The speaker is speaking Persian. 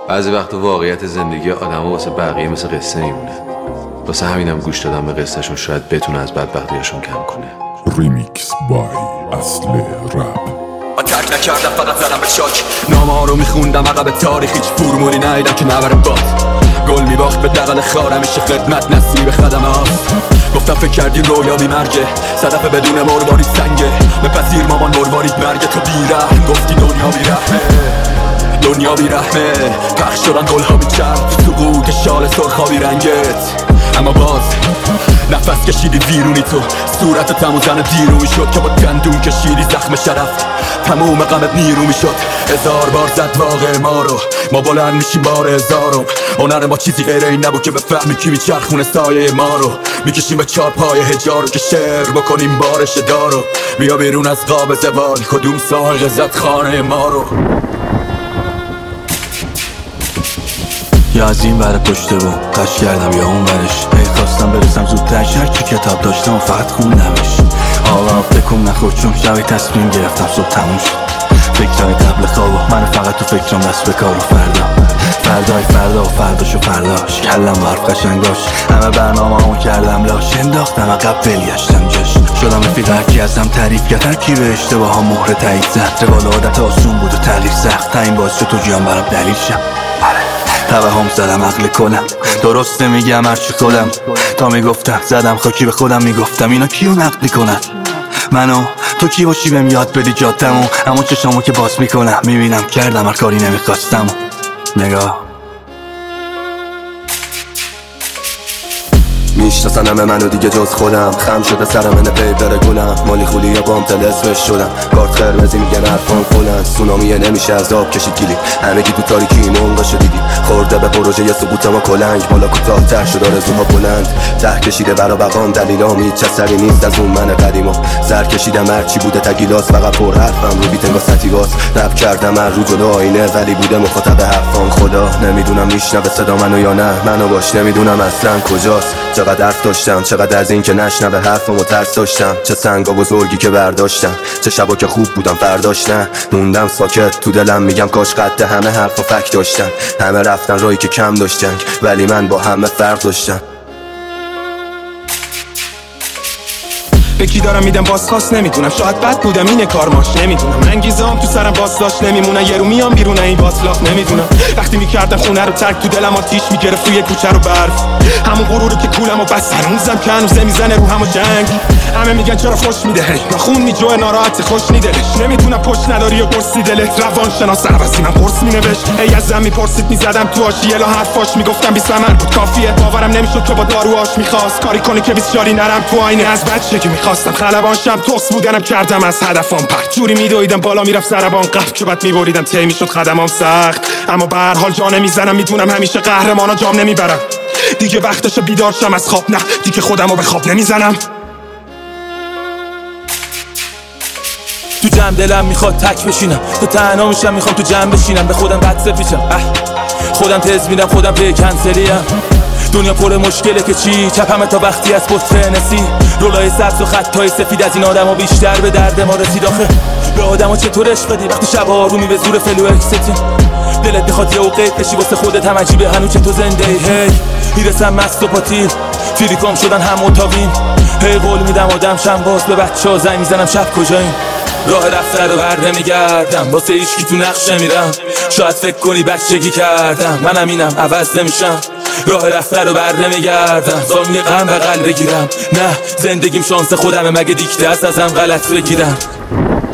بعضی وقتا واقعیت زندگی آدم‌ها واسه بقیه مثل قصه میمونه. واسه همینم گوش دادم به قصهشون شاید بتونه از بدبختیاشون کم کنه. ریمیکس بای اصل رپ. من ترک نکردم فقط زدم به چاک، نامه ها رو میخوندم عقب تاریخ، هیچ فرمولی ندیدم که نبره باد. گل میباخت به دقل خار، همیشه خدمت نصیب خدمه هاست. گفتم فکر کردی رویا بی مرگه، صدف بدون مروارید سنگه. بپذیر مامان مروارید مرگه، تو بیرحم گفتی دنیا بیرحمه. دنیا بیرحمه، پخش شدن گلها بیچرب، سقوط شال سرخابی رنگت. اما باز نفس کشیدی ویرونی، تو صورت تموم زن دیرو میشد که با دندون کشیدی زخم شرف. تموم غمت نیرو میشد، هزار بار زد واقع ما رو. ما بلند میشیم بار هزارم، هنر ما چیزی غیر این نبود که بفهمی کی میچرخونه سایه ما رو. میکشیم به چار پای هجارو که شعر بکنیم بارش دارو. بیا بیرون از قاب زوال، کدوم ساحق زد خانه ما رو. یا از این ور پشت بوم قش کردم یا اون ورش، خواستم برسم زودتر، هرچی کتاب داشتم و فقط خوندمش. حالا بکن نخور چون شبی تصمیم گرفتم صبح تموم شد. فکرهای قبل خوابو من فقط تو فکرم، دست به کار و فردای فردا و فرداش و فرداش. کلم برف قشنگاش، همه برنامه همو کردم لاش. انداختم عقب بلگشتم جاش، شدم رفیق هرکی ازم تعریف کرد، هرکی به اشتباه ها مهر تایید زد. روال عادت آسون بود و تغییر سخت، تا این باعث شد تو جیان برام دلیل شم. توهم زدم عقل کنم، درست نمیگم هرچی خودم. تا میگفتم زدم خاکی به خودم، میگفتم اینا کیو نقد میکنن؟ منو تو کی باشی بهم یاد بدی جادمو. اما چشامو که باز میکنم میبینم کردم هر کاری نمیخواستم. نگاه میشناسن همه منو دیگه جز خودم، خم شده سرم من پیپر گلم. مالی خولی یا بامتل اسمش شدم، کارت قرمزی میگن حرفان فلان. سونامیه نمیشه از آب کشید گیلی، همگی تو تاریکی منقش دیدی. خورده به پروژه یه سقوط ما کلنگ، بالا کوتاه تر شد آرزوها بلند. ته کشیده برا بقام دلیلام، هیچ اثری نیست از اون من قدیما. سر کشیدم هرچی بوده تگیلاس، فقط پر حرفم رو بیت انگار ستیواس. رپ کردم هر رو جلو آینه، ولی بوده مخاطب حرفام. خدا نمیدونم میشنوه صدا منو یا نه، منو باش نمیدونم اصلا کجاست. چقدر حرف داشتم، چقدر از این که نشنوه حرفمو ترس داشتم. چه سنگا بزرگی که برداشتم، چه شبا که خوب بودم فرداش نه. موندم ساکت تو دلم، میگم کاش قد همه حرف و فک داشتن. همه رفتن رایی که کم داشت جنگ، ولی من با همه فرق داشتم. به کی دارم میدم بازخواست نمیدونم، شاید بد بودم اینه کارماش نمیدونم. انگیزام تو سرم باز داشت نمیمونن، یه رو میام بیرون این باطلاق نمیدونم. وقتی میکردم خونه رو ترک، تو دلم آتیش میگرفت توی کوچه رو برف. همون غروری که کولمو بس هنوزم که هنوزه میزنه رو همو جنگ. همه میگن چرا خوش میده هی، خون میجوه ناراحت خوش نیدلش. نمیدونم پشت نداری و پرسی دلت، روان شناس عوضی من پرس مینوشت. ای ازم میپرسید میزدم تو آشیه لا حرفاش، میگفتم بی ثمر بود کافیه. باورم نمیشد که با داروهاش میخواست کاری کنه که 24 نرم تو آینه. از بچگی میخواستم خلبان شم، توس بودنم کردم از هدفم پرت. جوری میدویدم بالا میرفت سربان قف، که بعد میبریدم طی میشد قدمام سخت. اما به هر حال جا نمیزنم، میدونم همیشه قهرمانا جام نمیبرم. دیگه وقتش بیدار شم از خواب، نه دیگه خودمو به خواب نمیزنم. تو جمع دلم میخواد تک بشینم، تو تنها میشم میخوام تو جمع بشینم. به خودم قد سفیشم، خودم تز میدم خودم پی کنسلیم. دنیا پر مشکله که چی، چپمه تا وقتی از پسترنسی. رولای سبز و خطای سفید از این آدم ها بیشتر به درد ما رسید. آخه به آدم ها چطور عشق بدی وقتی شب آرومی به زور فلو اکستی. دلت میخواد یه اوقات بشی واسه خودت هم عجیبه هنو چطور زنده ای. هی میرسم مست و پاتیل، فیریکام شدن هم اتاقیم. هی قول میدم آدم شم باز به بچه ها زنگ میزنم شب کجاییم. راه رفته رو بر نمیگردم، واسه ایشکی تو نقش نمیرم. شاید فکر کنی بچگی کردم، منم اینم عوض نمیشم. راه رفته رو بر نمیگردم، زانوی غم بغل بگیرم. نه زندگیم شانس خودمه، مگه دیکته است ازم غلط بگیرم.